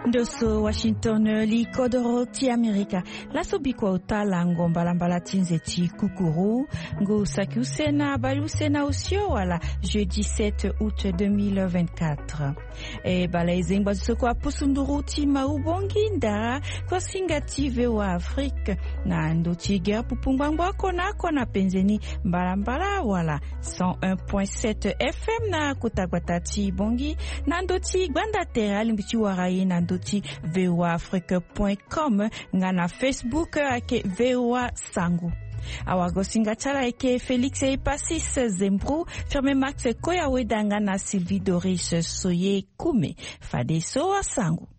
Ndoso Washington likodoro ti Amerika laso bikwa utala ngombalambala tinzeti kukuru ngo sakusena balusena usio wala jeudi 7 août 2024 balaize ngwa soko apusunduru ti maubongi ndara kwa singative wa Afrique na ndoti gera pupungwangwa kona penzeni mbalambala wala 101.7 FM na kutagwatati bongi na ndoti gwanda tera limbichi waraye na ndoti voaafrique.com ngana Facebook ake VOA Sangu. Awago singatala eke Félix Epasis Zembru ferme Max Koya wedanga na Sylvie Doris Soye Kume Fadeso wa Sangu.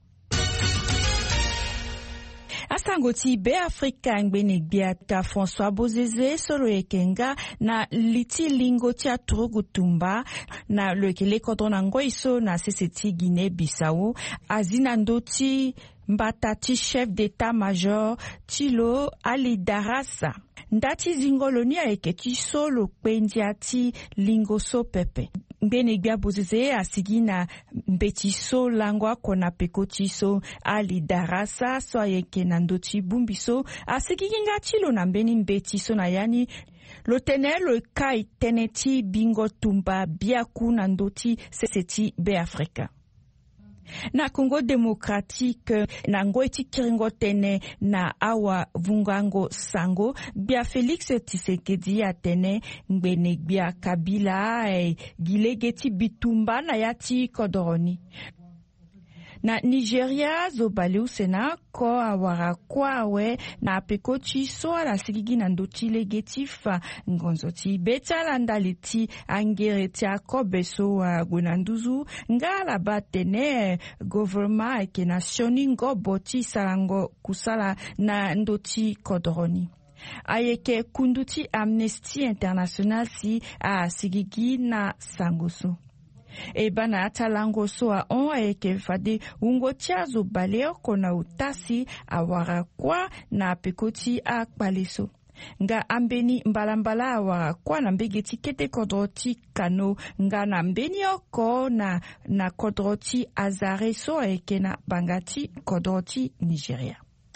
Asango ti be Afrika ngbene biata François Bozeze solo ekenga na liti lingo tia Turugutumba na lekele kodona ngoiso na seseti Guinée Bissau azina ndoti mbatati chef d'état-major Tilo Ali Darassa ndati zingolonia eketi solo kwendiati lingo so pepe mbene bia Bozeze asigina mbetiso langwa kona pekotiso Ali Darassa so yeke na ndoti bumbiso asiginga Tilo na mbeni mbetiso na yani lotenelo kai teneti bingo tumba biaku na ndoti seseti be Afrika. Na Congo démocratique na ngoiti kiringo tene na awa vungango sango bia Félix Tshisekedi atene ngbene bia Kabila gilegeti bitumba na yati kodoroni. Na Nigeria zobale usena ko awara kwawe na pekochi so ala sigigi na ndoti legetifa ngonzoti betala ndaliti angereti akobeso wa gunanduzu ngala batene government eke nationi ngoboti salango kusala na ndoti kodoroni. Ayeke kunduti Amnesty International si a sigigi na sangoso. Bana atalango soa eke fade ungo tiazo baleo kona utasi awara kwa na pekoti akpaleso. Nga ambeni mbalambala awara kwa na mbegeti kete kodroti kano nga na mbeni oko na kodroti azare so eke na bangati kodroti Nigeria.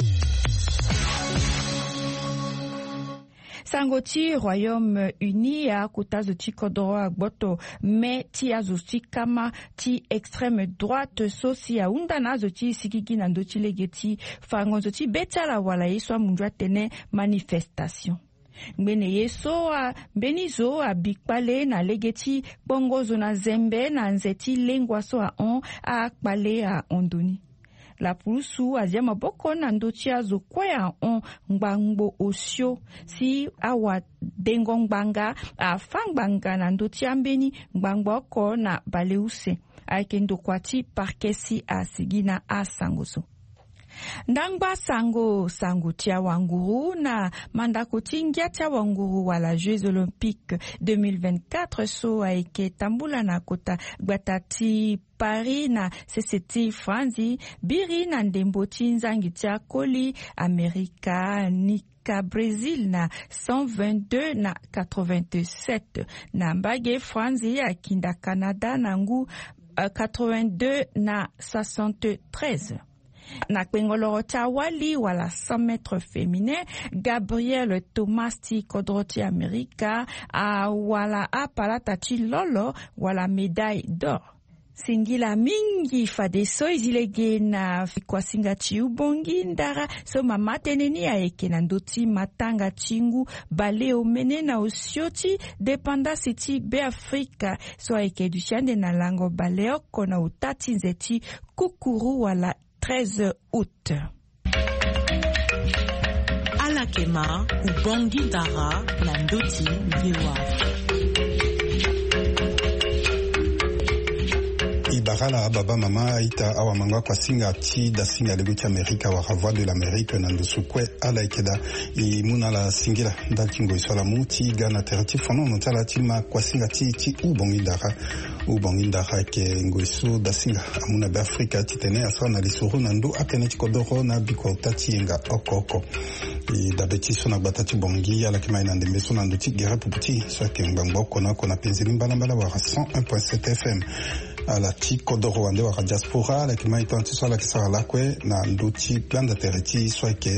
Sangoti Royaume-Uni a kutazo ti kodoro agboto me ti azuti kama ti extrême droite sosi a undana zoti sikiki na ndoti legeti fangonzo ti betala wala yeso munjwa tene manifestation. Mbene yeso a benizo a bikpale na legeti bongozo na zembe na nzeti lengwa so a akpale a ondoni. La pulusu aziama boko na ndoti azo kwaya ngbangbo osio si awa dengo ngbanga afangbanga na ndoti ambeni ngbangbo ko na baleuse aikendo kwati parkesi asigina asangoso. Ndangba sango tia wanguru na mandako tingia tia wanguru wala Jeux Olympiques 2024 so aike tambula na kota gbatati Paris na seseti Franzi biri na ndembo tinzangi tia koli Amerika nika Brazil na 122 na 87 na mbage Franzi akinda Canada na ngu 82 na 73. Na kwengoloro wali wala 100 mètres féminin Gabriel Thomas ti kodroti Amerika wala apalata ti lolo wala médaille d'or. Singila mingi fadeso izilege na kwa singa chi ubongi ndara so mama teneni aeke na ndoti matanga chingu bale omene na osioti depanda siti be Afrika so aeke dushande na lango baleo kona utati nzeti kukuru wala 13 août. Alakema ubongi dara na ndoti VOA. Ibarala baba mama ita awa mangwa kwa singa ti da singa de guti Amerika wa voix de l'Amérique na ndusukwe ala ikeda muna la singira ndakingo isola muti gana terati fono mutala tima kwa singa ti ubongi ndara ke ngoiso da singa amuna be Afrika ti tene aso na lisuru na ndu akene ti kodoro na biko tati nga okoko da beti so na batati bongi ala kima ina ndembe so na ndu ti gera puputi so ke ngbangbo kona penzeli mbala wa 101.7 FM ala ti kodoro ande wa diaspora la kima itanti so la kisara la kwe na ndoti plan d'internet so ke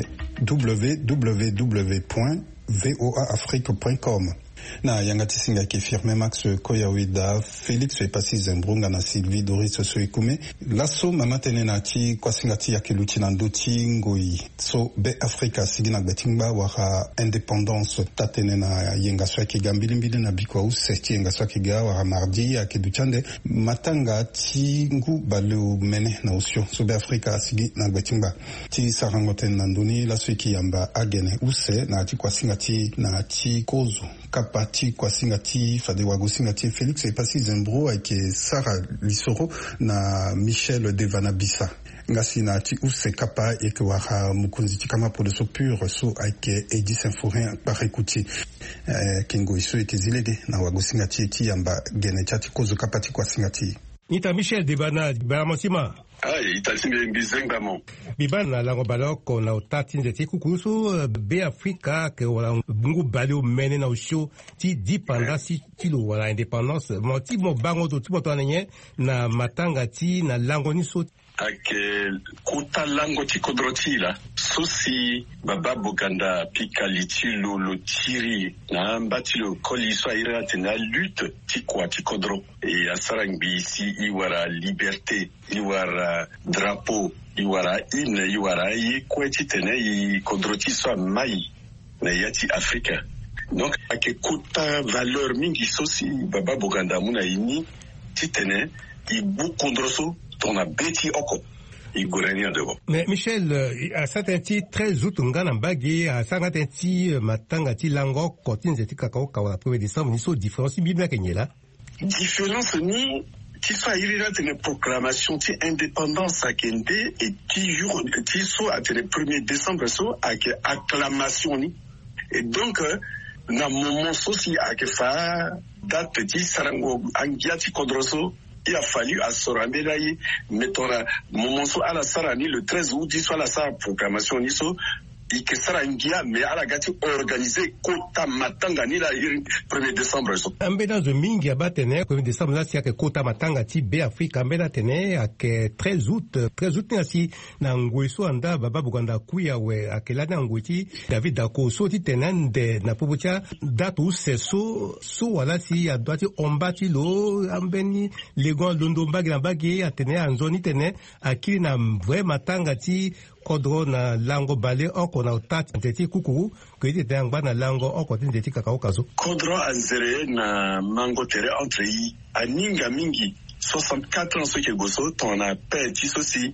www.voaafrique.com na yangati singa ki firme Max Koyawida Felix Epasi Zembrunga na Sylvie Doris Soikume laso mama tene na ti kwa singa ti yakiluti na ndoti ngoi so be Afrika sigina betingba wara indépendance tatene na yenga so ki gambilimbili na biko u seti yenga so ki ga wara mardi akiduchande matanga ti ngu balu mene na usio so be Afrika sigi na betingba ti sarangoten na ndoni laso ki yamba agene use na ti kwa singa ti na ti kozo kapati kwa singati fade wago singati Felix Epasi Zembro avec Sarah Lissoro na Michel Devanabissa ngasi na ti use kapa et que wara mukunzi ti kama pour so pur so avec Edi Saint-Fourin par écouter kingo iso et zilege na wago singati ti yamba gene chati kozo kapati kwa singati Nita Michel Devanabissa Mosima itasinga mbizenga mo bibana lango baloko na utati nzeti kukusu be Afrika ke wala bungu balio mene na usho ti dipendance ti lo wala indépendance mo ti mo bango to ti mo to na matanga ti na lango ni so ake kuta lango ti kodrotila sosi baba boganda pika litilo lo tiri na mbatilo koliso ira tena lutte ti kwa ti kodro e asarangbi si iwara liberté iwara drapeau iwara ine iwara ye kweti tene i kodroti so mai na yati Afrika donc ake kuta valeur mingi sosi baba boganda muna ini ti tene i bu kodroso ton a beti oko mais Michel à certains titres très outungana mbagi à certains titres matanga ti lango kotin zeti kakao kawala 1er décembre ni so différence biblia kenyela différence ni qui soit irrelevant une proclamation ti indépendance à kende et qui jour qui so à le 1er décembre so avec acclamation ni et donc na moment soci avec fa date ti sarango angia ti kodroso il a fallu à Sorambelaye, mettons la moment à la Sarani le 13 août, soit la Sara proclamation niso, et que Sarangia, mais à la gâte organisé, Kota Matanga, ni la 1er décembre. Ambeda de Mingi abatene, 1er décembre, là, c'est que Kota Matanga, ti be Afrique, Ambeda tene, à que 13 août, nasi, na Ngweso anda, baba Buganda Kuya, we, à que là, na Ngweti, David Dako, so ti tenen de, na Pobucha, date où c'est so, voilà, si, à droite, ombati lo, ambeni, legon, londombagi, nambagi, à tene, anzoni tene, à qui na vrai Matanga ti, kodro na lango bale oko na utati nteti kuku kwiti tengba na lango oko nteti kakao kazo kodro anzere na mango tere entre yi aninga mingi 64 ans ke goso ton a peti sosi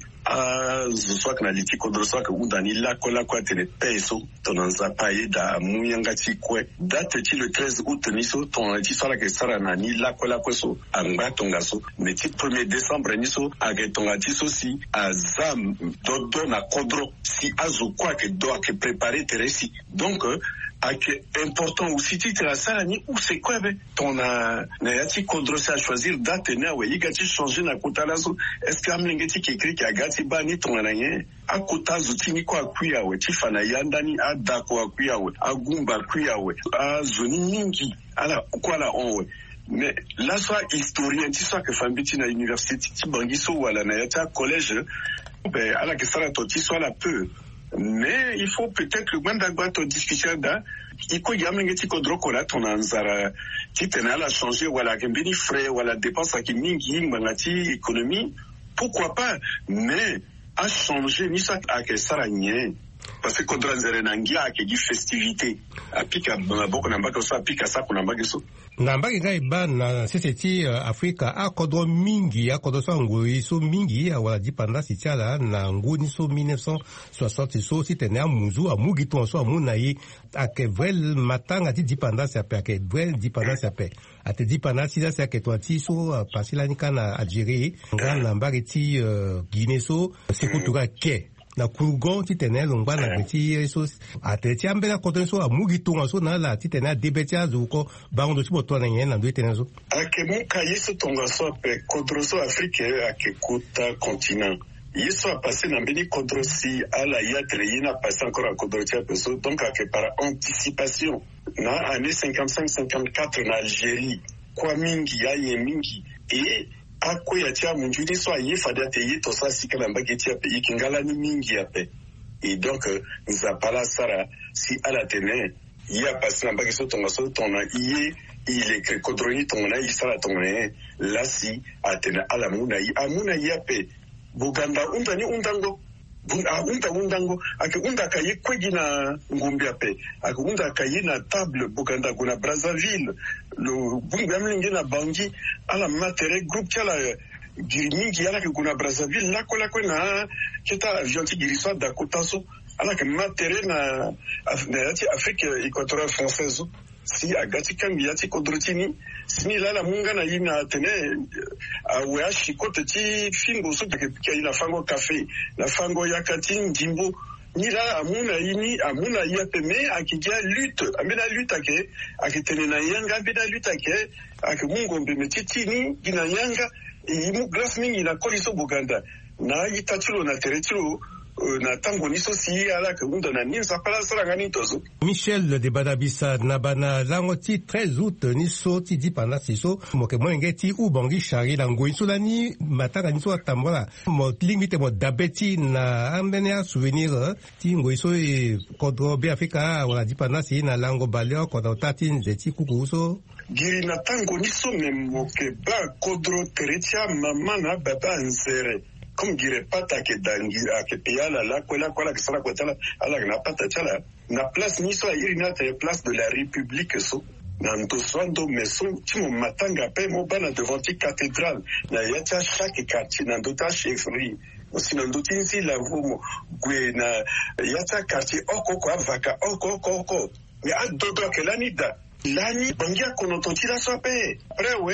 a zoswak na liti kodro swak undani la kola kwa tene peso ton anzapaye da muyanga ti kwe date ti le 13 août niso ton ti sala ke sara na ni la kola kweso anga tongaso mais ti 1er décembre niso age tonga ti sosi azam dodo na kodro si azo kwa ke do ke préparer teresi donc ake important aussi ti la sala ni ou c'est quoi ton na yati kodro sa choisir date na we yigati changer na kotalazo est-ce que amlengeti ki écrit ki agati bani ton na nye akota zutini kwa kuya we ti fana yandani adako akuya we agumba kuya we azoni mingi ala kwa la onwe mais là soit historien ti soit que fambiti na université ti bangiso wala na yata collège ben ala que ça to ti soit la peu mais il faut peut-être le mandagba to discussion da iko yamengeti kodroko la ton anzara ti tenala changer wala kembini frais wala dépense ki mingi mangati économie pourquoi pas mais à changer ni ça à que ça rien parce que kodra nzere nangia a di festivité apika boko na mbaka so apika sa kuna mbaka so na mbaka ngai ba na seseti Afrika akodro mingi akodro so ngoi so mingi ya wala dipendance tiala na ngoni so 1960 so sitene amuzu amugi to so amuna yi ake vrel matanga ti dipendance ape ake vrel dipendance ape ate dipendance ila se ake to ti so pasila ni kana Algérie ngana mbaka ti Guinée so sekutuka ke na kurgon ti tene longba na ti so ate ti ambela koton so amugi tonga so na la ti tene debeti azuko bango ti boto na yen na do tene so ake mon kaye so tonga so pe kodroso Afrique ake kota continent yeso a passé na mbeni kodrosi ala yatre yina passé encore à kodrosi a peso donc ake par anticipation na année 55-54 na Algérie kwa mingi ya ye mingi et ako ya tia munjuni so aye fada te ye to sa sikala mbaki tia pe ikingala ni mingi ya pe. Et donc nzapala sara si ala tene ya pasina mbaki so tonga so tona iye il est kodroni tona isala tona la si atena ala muna yi amuna ya pe buganda undani undango undango ake unda kayi kwegi na ngumbi ape ake unda kayi na table buganda kuna Brazzaville lo bunga mlingi na bangi ala matere groupe kala girimingi ala ke kuna Brazzaville lako na kita avion ti giriswa da kotaso ala ke matere na Afrique équatoriale française si agati kambi yati kodrotini sini lala munga na yina tene awe shikote ti fingo so ke ina fango café la fango yakati njimbo ni la amuna yapeme akija lutte amena lutte akitene na yanga bena lutte ake mungo mbeme titini gina yanga imu glass mingi na koliso buganda na yitatulo na teretilo na tango niso si ala ke unda na ninsa pala sala ngani tozo Michel de Badabisa na bana lango ti 13 août niso ti di pana siso moke mwenge ti ubangi shari la ngoi so lani mataka niso atambola mo limite mo dabeti na ambene a souvenir ti ngoi so e kodro be Afrika wala di pana si na lango baleo kodro tati nzeti kuku so giri na tango niso me moke ba kodro teretia mama na baba nzere comme gire pata ke dangira ke piala la kwela ke sala kwetala ala na pata chala na place niso iri na te place de la République so na ndoswando meso timo matanga pe mo bana devant ti cathédrale na yacha chaque quartier na ndota chefferie aussi na ndoti nsi la vomo gwe na yacha quartier okoko avaka okoko mais a dodo ke lanida lani bangia konototila sope prewe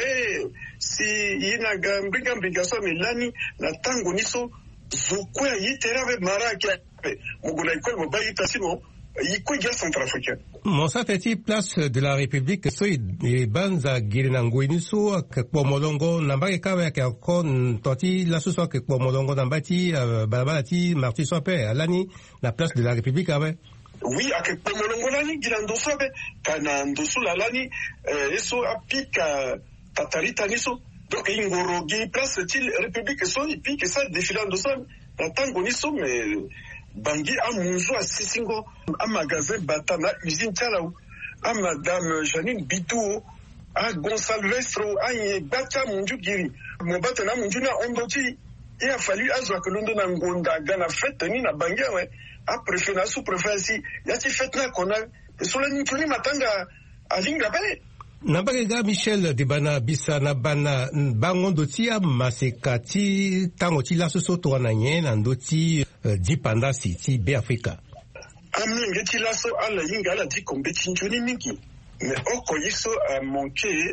si ina gambinga so milani na tango niso zokwe yiterave maraka mugula ikol mobayita sino ikweja centrafricain mon sateti place de la République so e banza girinango iniso ak pomolongo nambake kawe ak kon toti la so ak pomolongo nambati balabala ti marti sope alani la place de la République awe. Oui, avec Pomolongo lani gilando sobe kana ndosu lalani eso apika tatarita niso donc ingorogi place til République so ipike sa défilando so na tango niso mais bangi amunzo asisingo a magasin batana usine chala a madame Janine Bitou a Gonsalvestro a bacha munju giri mo batana munju na ondoti il a fallu azwa que londo na ngonda gana fête ni na bangi ouais a préfet na sous-préfet si yati fetna kona sola nituni matanga alinga bale nambake ga Michel de bana bisa na bana bango ndoti a masekati tango ti la so to na nye na ndoti dipanda ti be Afrika aminge ti la so ala yinga ala di kombe tinjuni mingi mais oko yiso a manqué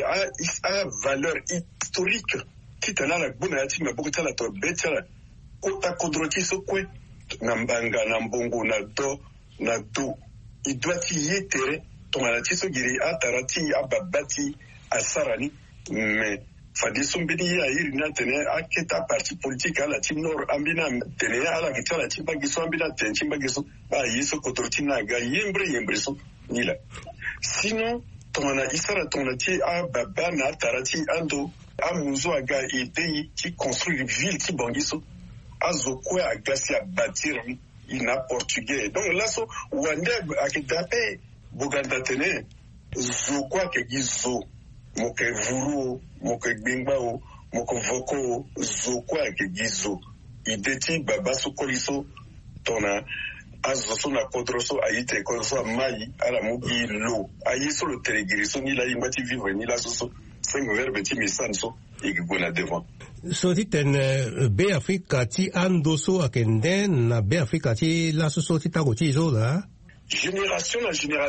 a valeur historique kitana la bona yati maboko la to betala kota kodroti so kwe na mbanga na mbongo na do idwati yetere tomalati so giri atarati ababati asarani mais fadi sombeni ya iri na tene aketa parti politique ala tim nord ambina tene ala kitala timba giso ambina tenchimba giso ba yiso kodroti na ga yembre so nila sinon tomana isara tonati ababa na atarati ando amuzo aga idei qui construire ville qui bangiso azokwe agasi a bâtir ina portugais donc là so wande akidape buganda tene zokwa ke gizo moke vuru moke bingbao moke voko zokwa ke gizo ideti baba so koliso tona azoso na kodroso ayite kodroso mai ala mugi lo ayiso le telegiriso ni la imati vivre ni la soso 5 verbes ti misanso igona devant so ti ten be Afrika ti andoso akende na be Afrika ti laso ti tago ti zo la génération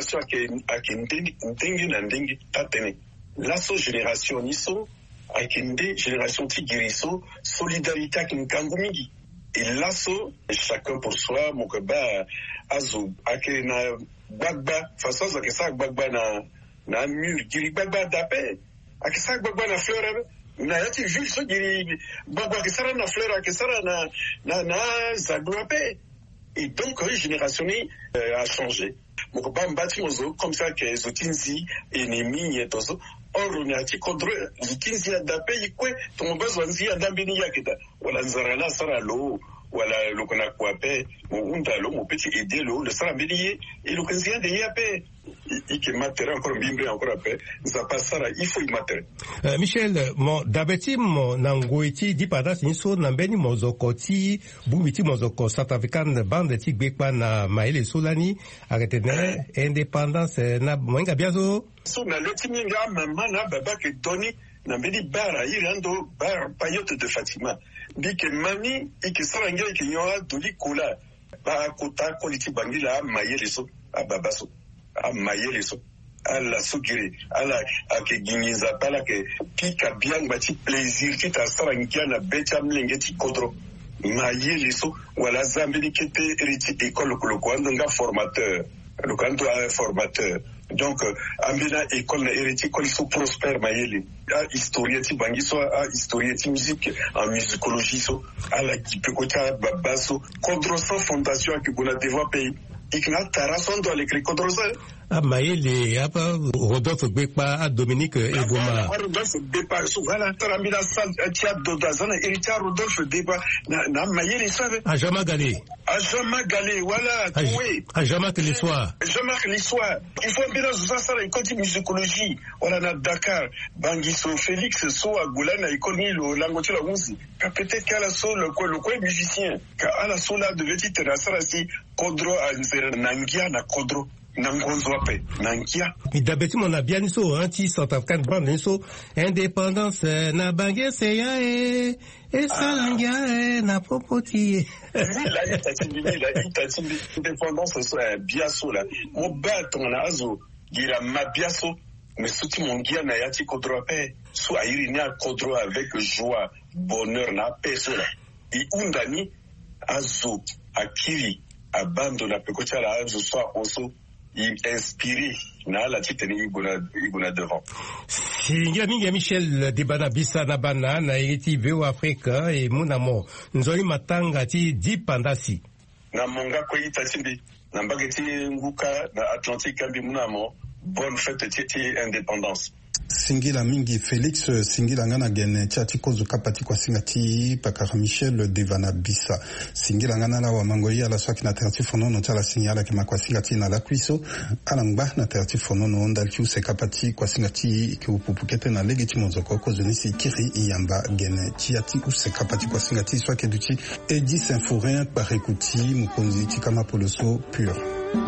akende ndenge na ndenge tatene laso génération niso akende génération ti giriso solidarité akinkangu mingi et laso chacun pour soi mokeba azo akena gbagba façon za kesa gbagba na mur giri gbagba dape akesa gbagba na fleur na yati juge so giri gbagba kesara na fleur kesara na zaglope et donc la génération a changé mokeba mbati mozo comme ça que zotinzi ennemi yetoso oronya ti kodro zikinzi ya dape ikwe tumbazo wanzi ya dambini yakita wala nzarana sara lo wala lokona kwape unda lo mo petit aider le sara bilier et le kinzi de yape ike matériel encore bimbe encore après ça passera il faut y matériel Michel mo dabeti mo nangoiti di pada sinso nambeni mozokoti bumiti mozoko South African bande ti gbekpa na maile solani arrêtene indépendance na mwenga biazo so na leti minga mama na baba ke doni na mbedi bara irando bar payote de Fatima bike mami ike saranga ike nyoa doli kola ba kota koliti bangila mayele so ababaso amayele so ala sugire ala akeginyiza pala ke pika bien bati plaisir ti ta sarangia na becha mlenge ti kodro mayele so wala zambeli kete riti école koloko nga formateur le canton a un formateur donc ambina école na héritier école so prospère mayele a historien ti bangi so a historien ti musique en musicologie so ala kipekota babaso kodro sans fondation que bona développer ikna tarason do l'écrit kodro ça mayele apa Rodolphe Gbekpa a Dominique Eboma Rodolphe Gbekpa so voilà tarambila sal tia do dazana héritier Rodolphe Gbekpa na mayele ça a jamais galé voilà oui a jamais que l'histoire il faut bien ça ça la école de musicologie on a Dakar Bangiso Félix so a Goulana école ni lo langote la musique peut-être qu'à la so le quoi musicien qu'à la so là devait être la ça si kodro a nangia na kodro nangonzwape nangia idabeti mona bien so anti South African band so indépendance na bange seya e salangia na popoti la itatimbi indépendance so biaso la mo bato na azo gira mabiaso mais souti mongia na yati kodro pe so airi na kodro avec joie bonheur na paix so la i undani azo akiri abando na pekocha la azo so oso inspiré na la titani iguna devant singira mingi Michel Debana Bisa na bana na iriti veo Afrika e munamo nzoi matanga ti dipandasi na monga ko itatimbi na mbageti nguka na Atlantique kambi munamo bonne fête ti indépendance singila mingi Félix singila ngana gene chati kozu kapati kwa singati pakara Michel Devana Bisa singila ngana la wa mangoyi ala swaki na tertif fonono chala singala kema kwa singati na la kuiso ala ngba na tertif fonono ondal kiu se kapati kwa singati ki upupukete na legiti mozoko kozu nisi kiri iyamba gene chiati u se kapati kwa singati swaki duchi Edi Saint-Fourin par écouti mukonzi chikama poloso pur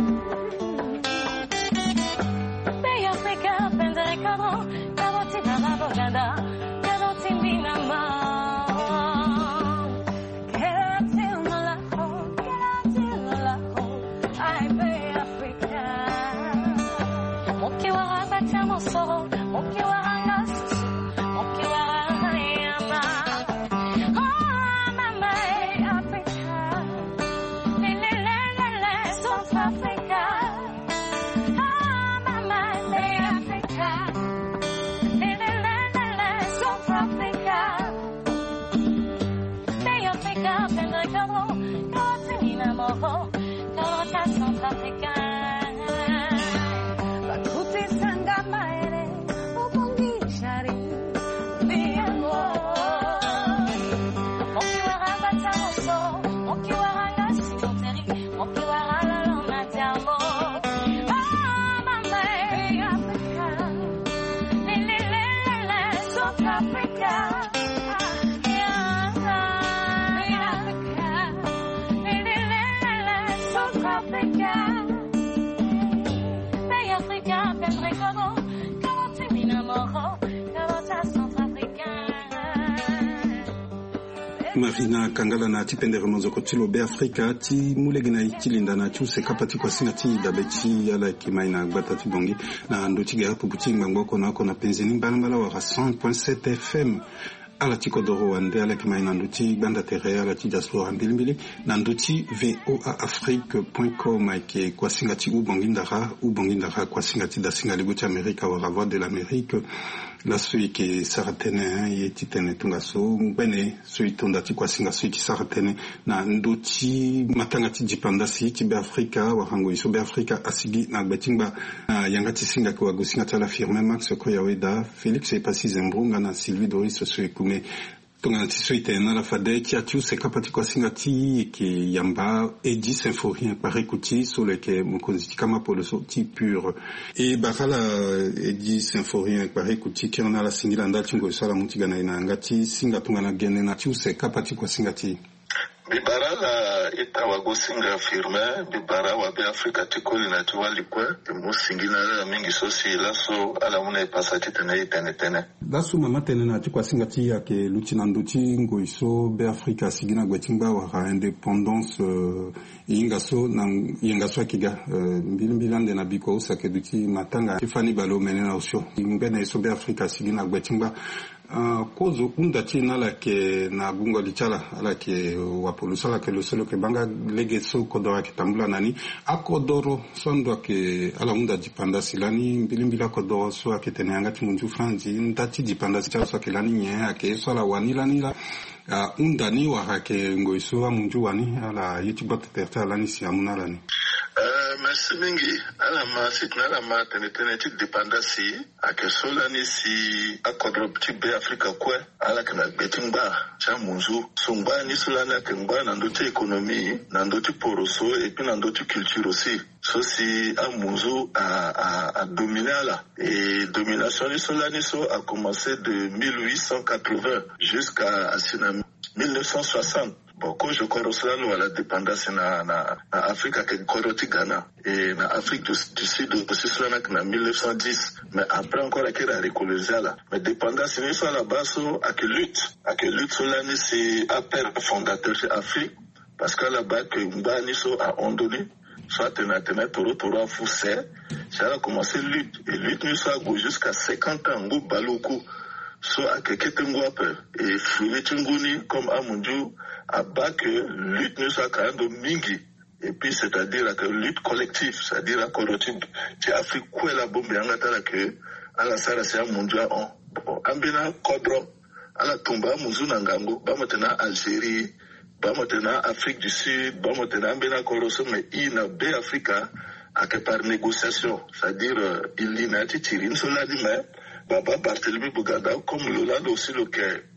Marina Kangala na tipendere mozoko tilo be Afrika ti mulegina ikilinda na chuse kapati kwa singati dabeti ala kimaina batati bongi na ndotiga puputi ngangoko na kona penzeni mbala wa 100.7 FM ala tiko doro wande ala kimaina ndoti banda tere ala ti diaspora mbilimbili na ndoti voaafrique.com ke kwa singati ubongindara kwa singati da singali guti Amerika wa Voix de l'Amérique la sui ke saratene ye titene tunga so bene sui tonda ti kwasinga sui ki saratene na ndoti matanga ti jipandasi ti be Afrika wa hango iso be Afrika asigi na betingba yanga ti singa ko agosinga ta la firme Max Koyaweda Félix Epasi Zembrunga na Sylvie Doris sui kume tonga ti sui tena la fade ti atiu se kapati kwasinga ti ke yamba edi symphonie pare kuti so le ke mokonzi kama polo so ti pur e bakala edi symphonie pare kuti ki ona la singila ndal tingo sala mutiga na ina ngati singa tonga na gene na tiu se kapati kwasinga ti bibara la itawa gosinga firme bibara wa be Afrika tikoli na tuwa likwe musingina la mingi sosi laso ala muna ipasa tene laso mama tene na tikwa singa ti ya ke lutina nduti ngo iso be Afrika sigina gwetimba wa independence inga so na inga so kiga mbilande na biko usake duti matanga Tiffany Balo menena osho ngene iso be Afrika sigina gwetimba kozo unda china la ke na gungo lichala ala ke wapolusa la ke loselo ke banga lege so kodora ke tambula nani akodoro sondo ke ala unda jipanda silani mbilimbila kodoro so aketene angati munju franzi ndati jipanda chala so ke lani nye ake so la wanila nila unda ni wa hake ngoiso wa munju wani ala youtube terta lani si amuna lani merci mingi ala ma sitna la ma tene ti dependance ake solani si akodro ti be Afrika kwe ala kana betingba cha munzu sungba ni solana kengba na ndoti économie na ndoti poroso et puis na ndoti culture aussi so si a munzu a dominer là et domination ni solani so a commencé de 1880 jusqu'à 1960. Bon, quand je correspond à la dépendance na Afrique avec Ghana et na Afrique du Sud aussi cela en 1910, mais après encore avec la recolonialisation là, mais dépendance c'est ça la base à que lutte cela c'est appel fondateur de Afrique parce que là-bas que Mbani so a ondoni soit tena toro foussé, ça a commencé lutte nous ça jusqu'à 50 ans go baloko so akekete ngwape et fouiller tunguni comme amunju à que lutte ne soit quand même mingi et puis c'est-à-dire que lutte collective c'est-à-dire la corruption c'est Afrique quoi la bombe yangata que à la sala c'est amunju on ambina kodro ala tumba muzuna ngango ba maintenant Algérie ba maintenant Afrique du Sud ba maintenant ambina koroso mais ina be Africa à que par négociation c'est-à-dire il y n'a tirine cela dit mais Baba Barthélemy Boganda, comme Lolando aussi le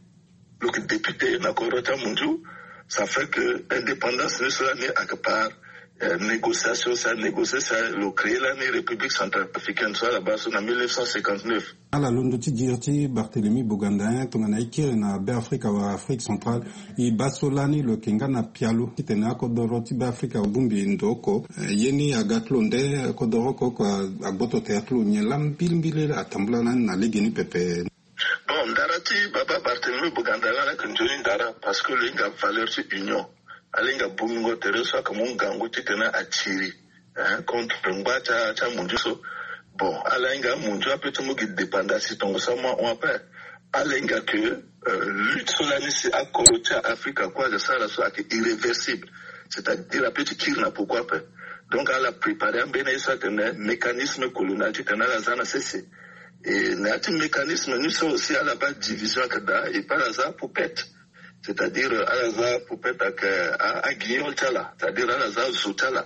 député Nakorota Mundu, ça fait que l'indépendance ne sera ni à part négociation, ça le créer la République centrafricaine, soit la base en 1959. Ala londo ti dirti Barthélemy Boganda, tongana ikire na be Afrika wa Afrique centrale, I basolani le kenga na pialo, kitena kodoro ti be Afrika ubumbi ndoko, yeni agatlonde kodoro kwa agboto teatlo nyelam bilmbile atambula na legeni pepe. Bon, darati Baba Barthélemy Boganda la kunjoni dara parce que l'inga valeur ci union. Alinga bungo tereso comme un gango titena atiri contre ngba cha munjuso bon alinga munju apeto mo dépendance tongo sama on appelle alinga que lutte solani c'est à côté Afrique quoi de ça là soit irréversible c'est-à-dire la petite kirna pourquoi pas donc elle a préparé un bénéfice mécanisme colonial titena la zana cessé et n'ati mécanisme nous sont aussi à la base division kada et par hasard pour pète c'est-à-dire alaza poupette à Guillaume Tala, c'est-à-dire alaza Zoutala,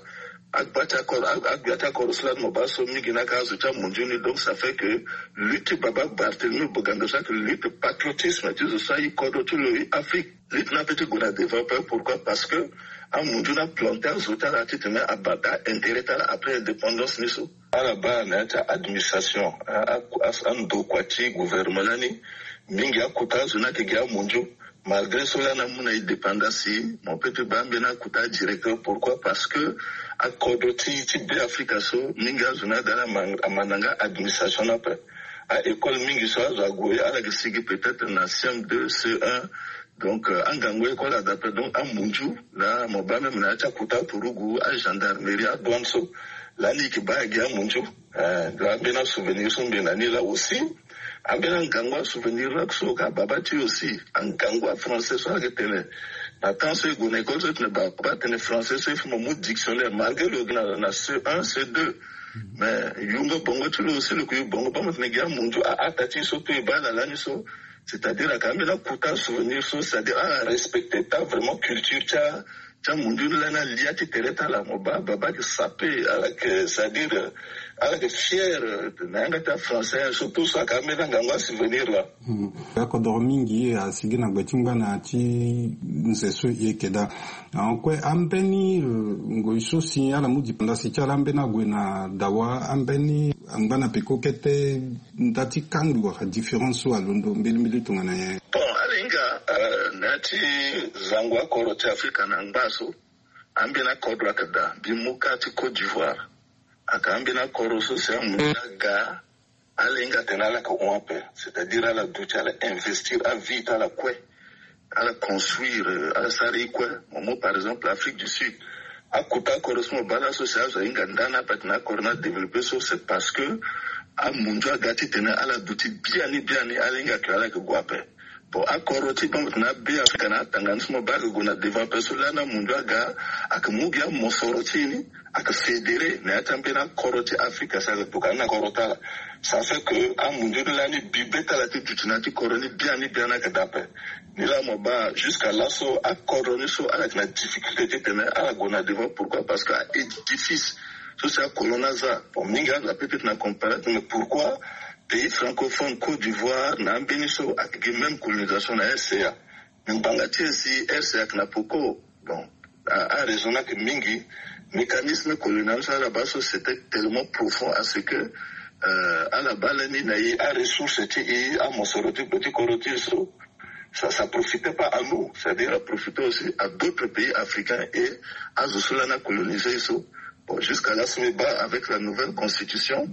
Agbata Koroslan Mobaso Miginaka Zouta Mundjuni, donc ça fait que lutte Baba Barthélemy Boganda, que lutte patriotisme, tu sais ça, il code tout l'Afrique, lutte n'a pas été goûté développé, pourquoi? Parce que à Mundjuna planté à Zoutala, tu te mets à Bata, intérêt après l'indépendance Nisso. À la base, administration, à Ndokwati, gouvernement, Mingi Akuta, Zunakiga Mundju. Malgré cela, on a une dépendance, mon petit bambina kuta directeur. Pourquoi? Parce que, à Kodoti, Tibé Afrika so, Minga Zuna Dala Mananga administration après. À école Mingi so, Zagoué, à la Gessigi peut-être, na CM2, C1. Donc, en Gangoué, école adaptée, donc, à Munju, là, mon bambina Mnacha Kuta Purugu, à gendarmerie, à Douanso. Là, Nikiba, Gia Munju. Là, bien souvenir, son bien là aussi. Abena ngangwa souvenir rakso ka babati aussi ngangwa français so que tele attends c'est gonekol so ne ba pas tele français so faut mon dictionnaire malgré le na C1 C2 mais yunga bongo tu le aussi le kuyu bongo pas maintenant gars mundu a atati so pe bala lani so c'est-à-dire à quand même la kuta souvenir so c'est-à-dire à respecter ta vraiment culture ta mundu lana liati tereta la moba baba que sapé à la que c'est-à-dire à la que fier nanga ta français surtout ça quand même nganga souvenir là ko dormingi a sigina gbetingba na ti nseso yekeda ankwe ambeni ngoiso si ala mudi panda si chala ambena gwena dawa ambeni ambana pekokete ndati kangu wa différence wa londo mbili tungana ye bon alinga nati zangu akoro ta Afrika na ngbaso ambena kodwa kada bimuka ti Côte d'Ivoire akambina koroso c'est munaga alinga tenala ko onpe c'est-à-dire à la douche à investir à vite à la quoi à la construire à la sari quoi moi par exemple l'Afrique du Sud à kota korosmo bala social ça inga ndana patna corona développer ça c'est parce que à munjo gati tena à la douche bien alinga kala ko guape bon akoroti bon na be Afrika na tanganismo baga gona développer cela na munjo ga akamugia mosorotini aka fédéré na tambena koroti Afrika ça le bukana korotala ça fait que à munjo la ni bibeta la tutunati koroni bien na kadape ni la moba jusqu'à là so a koroni so avec la difficulté tena à la gona devant pourquoi parce que édifice so ça colonaza pour minga la peut-être na comparer mais pourquoi pays francophone Côte d'Ivoire na mbeniso avec même colonisation na RCA mbangati si RCA na poko bon a raison que mingi mécanisme colonial ça là-bas c'était tellement profond à ce que à la balani na a ressources et à Mosoroti petit coroti ça profitait pas à nous, c'est-à-dire à profiter aussi à d'autres pays africains et à Zosolana coloniser ça. Bon, jusqu'à là, avec la nouvelle constitution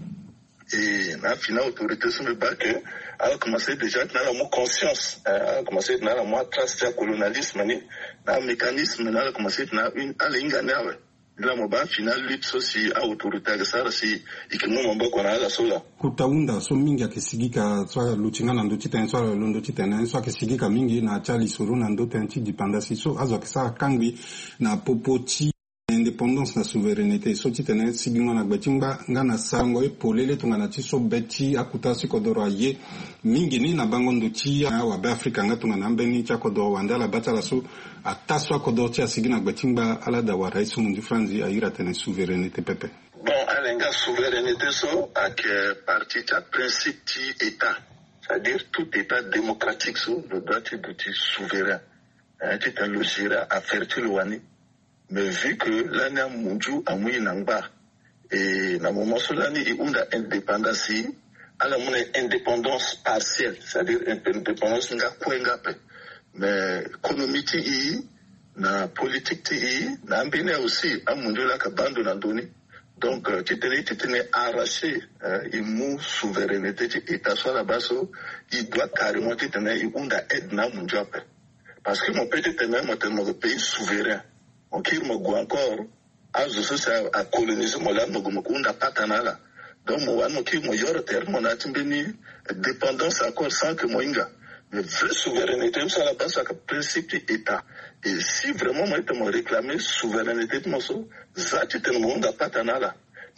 et la finale autorité, que elle a commencé déjà à avoir conscience, elle a commencé à avoir trace de colonialisme, un mécanisme, elle a commencé à avoir la moba final lutte sosi a autorité ga sara si ikimu mamba kona ala sola kutaunda so mingi akisigika swa luchingana ndo chita swa londo chita na swa akisigika mingi na chali suru na ndo tanti dipendance so azo kisa kangwi na popoti indépendance na souveraineté so chita na siginga na gbatimba ngana sango epolele tungana chiso beti akuta sikodoro ye mingi ni na bango ndo chia wa ba Afrika ngatunga na mbeni cha kodoro wandala batala so ataswa kodortia sigina gbatimba ala da wa rais mundu franzi ayira tene souveraineté pepe bon alenga souveraineté so ak parti ta principe ti état c'est-à-dire tout état démocratique so le droit de souverain tu t'as logira à faire tout le wani mais vu que l'année mundu amui nangba et na moment solani i unda indépendance à la monnaie indépendance partielle c'est-à-dire indépendance nga kwenga pe mais économie ti na politique ti na mbene aussi amundu la kabando na doni donc tu tenais arraché imu souveraineté ti état soit la baso il doit carrément tenir unda aide na mundu pe parce que mon petit tenait mon pays souverain on qui me go encore azo ça a colonisé mo la mo unda patanala donc mo wan mo ki mo yor terre mon atimbeni dépendance encore sans que mo inga mais vraie souveraineté ça la base à principe état et si vraiment moi te me réclamer souveraineté mo so za tu te mo unda patanala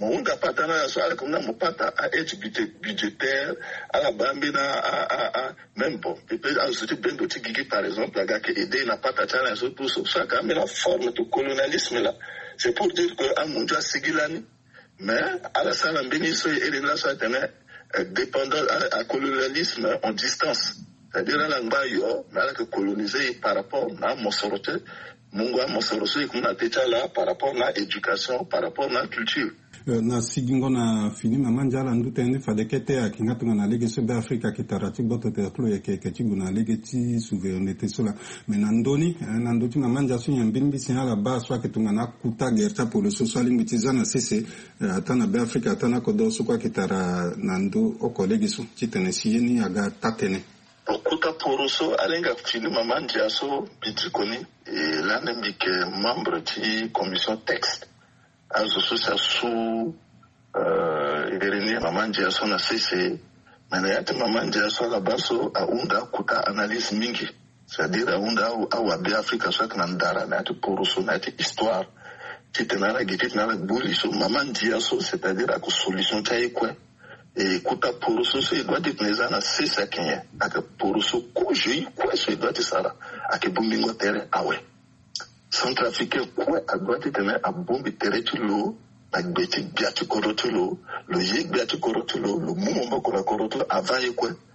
so ala comme na mo pata a aide budgétaire à la bambina à même bon peut-être à ce type de tiki par exemple la gars qui aider na pata tana so tout ça quand même la forme de colonialisme là c'est pour dire que à mon sigilani mais à la salle mbini so et là ça tenait dépendant à colonialisme en distance c'est-à-dire là ngba yo mais là que coloniser par rapport à Mosorote mungwa Mosoroso et comme na techa là par rapport à éducation par rapport à culture na sigingo na fini mama njala ndute ndi fadekete akingatunga na lege sebe Afrika kitarati boto te klo yeke kechigu na lege ti souveraineté sola mais nandoni nandoti mama njala sunya mbimbi sinala baswa ketunga na kuta gerta pour le social ngitizana sese atana be Afrika atana kodo sokwa kitara nando okolege su chitenesi ni aga tatene okuta poroso alenga fini mama njala so bitikoni et l'année membre de commission texte azo sosa sous Irénée Mamandia son a cessé mais Mamandia son la baso a unda kuta analyse mingi c'est-à-dire a unda ou Afrika soit que nandara na tu poroso na tu histoire titanara gitinara buli so maman dia so c'est-à-dire à solution taille quoi et kuta poroso so doit être na c'est ça qui est à poroso koji quoi so doit être ça à que bombingo terre ah ouais centrafricain quoi à doit être à bombi terre tu l'eau à beti biatu korotulo le yek biatu korotulo le moment ko korotulo avant quoi